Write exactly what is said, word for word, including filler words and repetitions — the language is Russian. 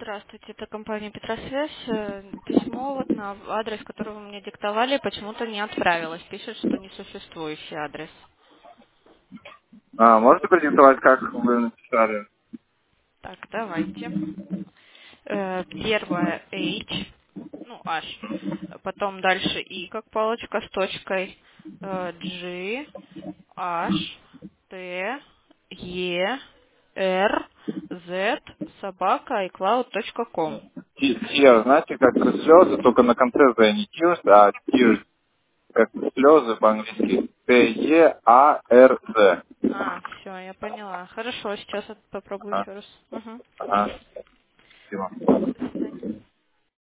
Здравствуйте, это компания Петросвязь. Э, Письмо вот на адрес, который вы мне диктовали, почему-то не отправилось. Пишет, что несуществующий адрес. А, можете продиктовать, как вы написали? Так, давайте. Э, Первое H, ну H, потом дальше I, как палочка с точкой, э, G, H, T, E, R, Z, собака, iCloud точка com. Ти- Tears, знаете, как слезы, только на конце Z не tears, а tears, как слезы по-английски. Т-Е-А-Р-З. А, все, я поняла. Хорошо, сейчас от- попробую Ага, еще раз. Угу. ага, спасибо.